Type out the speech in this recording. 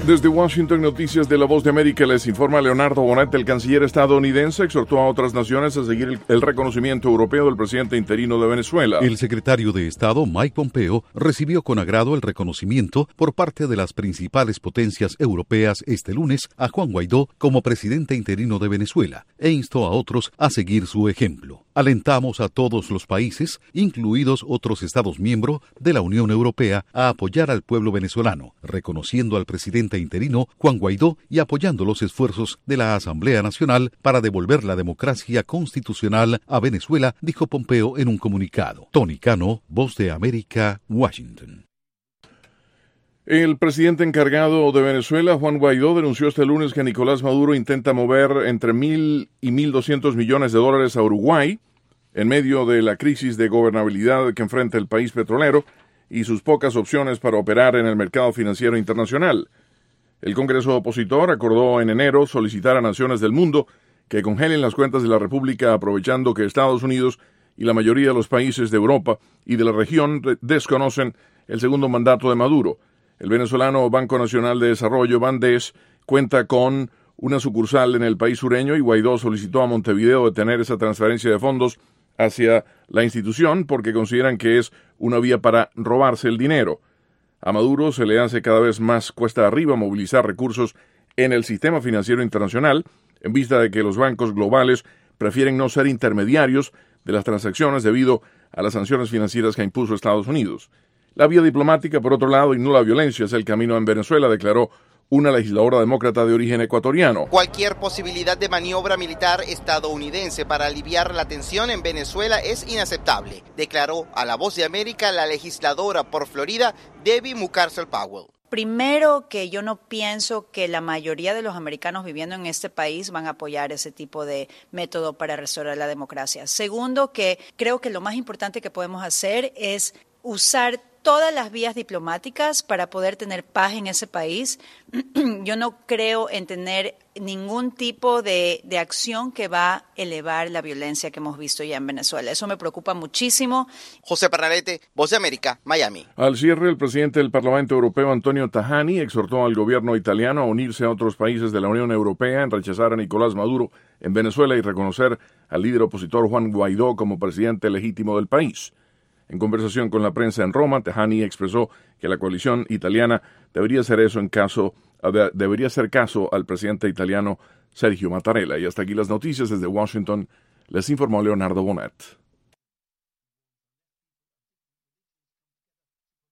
Desde Washington, Noticias de La Voz de América, les informa Leonardo Bonet. El canciller estadounidense exhortó a otras naciones a seguir el reconocimiento europeo del presidente interino de Venezuela. El secretario de Estado, Mike Pompeo, recibió con agrado el reconocimiento por parte de las principales potencias europeas este lunes a Juan Guaidó como presidente interino de Venezuela e instó a otros a seguir su ejemplo. Alentamos a todos los países, incluidos otros Estados miembros de la Unión Europea, a apoyar al pueblo venezolano, reconociendo al presidente interino Juan Guaidó y apoyando los esfuerzos de la Asamblea Nacional para devolver la democracia constitucional a Venezuela, dijo Pompeo en un comunicado. Tony Cano, Voz de América, Washington. El presidente encargado de Venezuela, Juan Guaidó, denunció este lunes que Nicolás Maduro intenta mover entre 1.000 y 1.200 millones de dólares a Uruguay en medio de la crisis de gobernabilidad que enfrenta el país petrolero y sus pocas opciones para operar en el mercado financiero internacional. El Congreso opositor acordó en enero solicitar a naciones del mundo que congelen las cuentas de la República, aprovechando que Estados Unidos y la mayoría de los países de Europa y de la región desconocen el segundo mandato de Maduro. El venezolano Banco Nacional de Desarrollo, Bandes, cuenta con una sucursal en el país sureño y Guaidó solicitó a Montevideo detener esa transferencia de fondos hacia la institución porque consideran que es una vía para robarse el dinero. A Maduro se le hace cada vez más cuesta arriba movilizar recursos en el sistema financiero internacional en vista de que los bancos globales prefieren no ser intermediarios de las transacciones debido a las sanciones financieras que impuso Estados Unidos. La vía diplomática, por otro lado, y no la violencia, es el camino en Venezuela, declaró una legisladora demócrata de origen ecuatoriano. Cualquier posibilidad de maniobra militar estadounidense para aliviar la tensión en Venezuela es inaceptable, declaró a La Voz de América la legisladora por Florida, Debbie Mucarsel Powell. Primero, que yo no pienso que la mayoría de los americanos viviendo en este país van a apoyar ese tipo de método para restaurar la democracia. Segundo, que creo que lo más importante que podemos hacer es usar todas las vías diplomáticas para poder tener paz en ese país. Yo no creo en tener ningún tipo de acción que va a elevar la violencia que hemos visto ya en Venezuela. Eso me preocupa muchísimo. José Pernalete, Voz de América, Miami. Al cierre, el presidente del Parlamento Europeo, Antonio Tajani, exhortó al gobierno italiano a unirse a otros países de la Unión Europea en rechazar a Nicolás Maduro en Venezuela y reconocer al líder opositor Juan Guaidó como presidente legítimo del país. En conversación con la prensa en Roma, Tajani expresó que la coalición italiana debería hacer caso al presidente italiano Sergio Mattarella. Y hasta aquí las noticias desde Washington. Les informó Leonardo Bonet.